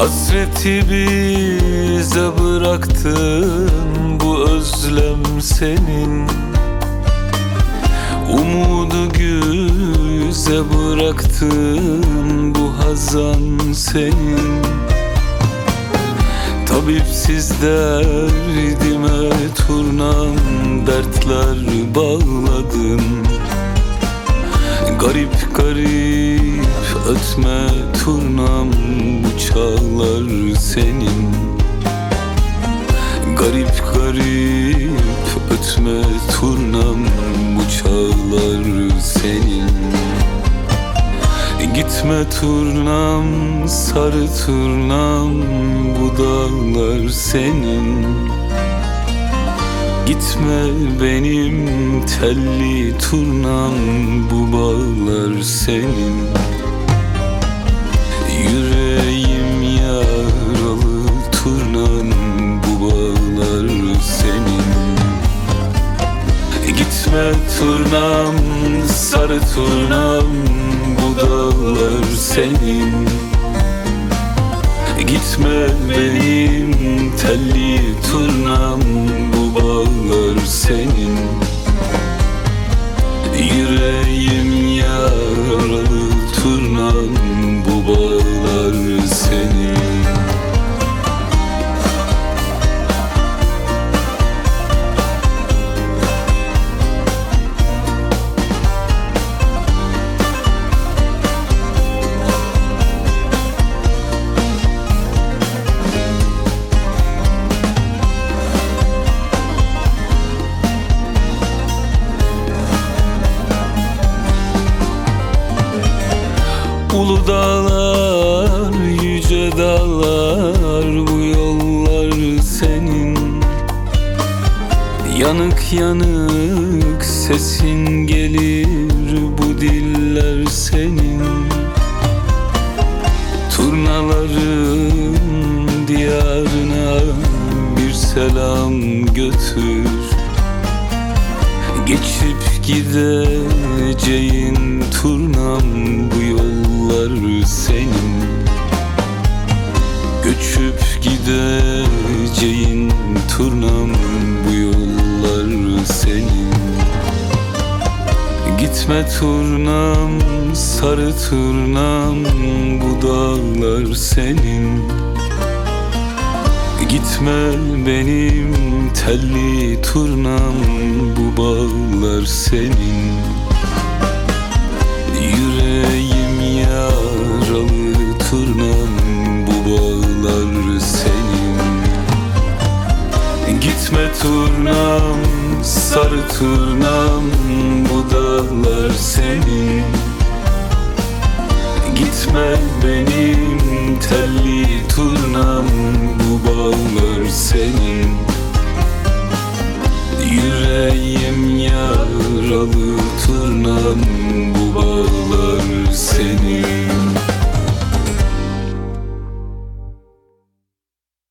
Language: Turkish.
Hasreti bize bıraktın, bu özlem senin. Umudu güze bıraktın, bu hazan senin. Tabipsiz derdime turnam, dertler bağladın. Garip garip ötme turnam, bu çağlar senin. Garip garip ötme turnam, bu çağlar senin. Gitme turnam, sarı turnam, bu dağlar senin. Gitme benim telli turnam, bu bağlar senin. Yüreğim yaralı turnam, bu bağlar senin. Gitme turnam, sarı turnam, bu dağlar senin. Gitme benim telli turnam, bu bağlar senin. Yüreğim yaralı turnam, bu bağlar senin. Ulu dağlar, yüce dağlar, bu yollar senin. Yanık yanık sesin gelir, bu diller senin. Turnaların diyarına bir selam götür. Geçip gideceğin turnam, bu yollar senin. Göçüp gideceğin turnam, bu yollar senin. Gitme turnam, sarı turnam, bu dağlar senin. Gitme benim telli turnam, bu bağlar senin. Yüreğim yaralı turnam, bu bağlar senin. Gitme turnam, sarı turnam, bu dağlar senin. Gitme benim telli turnam, bu bağlar senin. Yüreğim yaralı turnam, bu bağlar